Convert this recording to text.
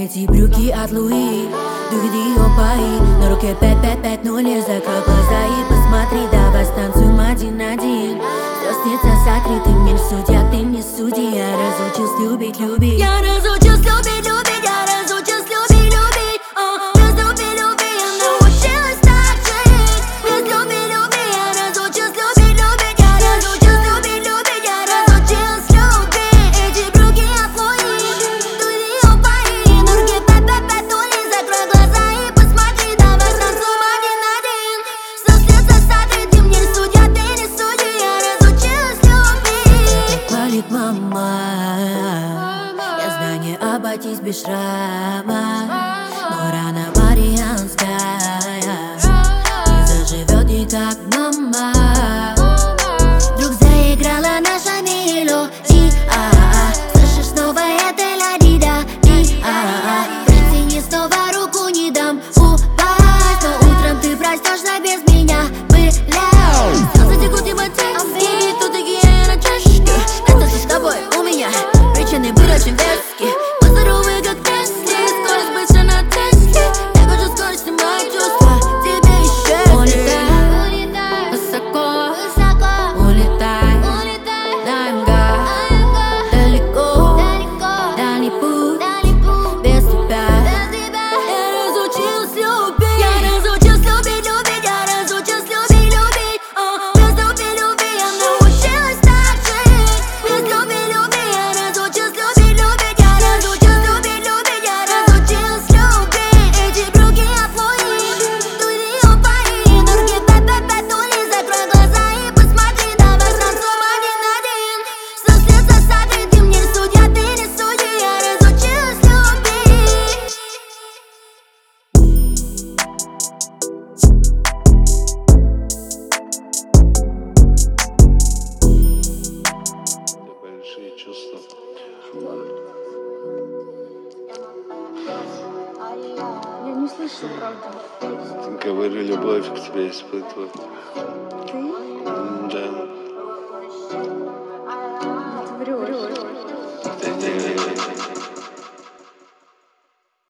Эти брюки от Луи, дуги опаи, на руке 5-5-5-0, закрой глаза и посмотри, давай станцуем один на один. Все снится сотри, ты мне судья, ты не судья. Я разучился любить, любить. Я разучился любить, любить. Я разучился любить, любить. Без любви, любви я научилась так жить. Без любви, любви я разучился любить, любить. Я разучился любить, любить. Я разучился любить. Эти брюки от Луи, дуги опаи, на руке 5-5-5-0, закрой глаза и посмотри, давай станцуем один на один. Все снится сотри, ты мне судья, ты не судья. Я разучилась любить. Хвалит мама, я знание обойтись без шрама, но рана марианская не заживет никак, мама. Вдруг заиграла наша мелодия, слышишь, снова это ля-ди-да, протяни снова руку, не дам упасть, но утром ты проснешься без меня, блядь. Слезы текут ипотеки, тут такие на чашке. Это с тобой у меня причины были очень веские. Мы здоровые как Тесли, скорость быстро на Тесле. Я хочу скорости, мои чувства тебе исчезли. Улетай высоко, улетай на МГ, далеко, дальний путь без тебя. Я разучилась любить. Я разучилась любить, любить. Я разучилась любить, любить. Без любви, любви я научилась так жить. Без любви, любви я разучилась любить, любить. Я разучилась любить, любить. Я разучилась любить. Эти брюки от Луи, дуги опаи, на руке 5-5-5-0, закрой глаза и посмотри, давай станцуем один на один. Все снится сотри, ты мне судья, ты не судья. Я разучилась любить. Большие чувства. Я не слышу, правда. Говорю, любовь к тебе испытываю. Ты? Да.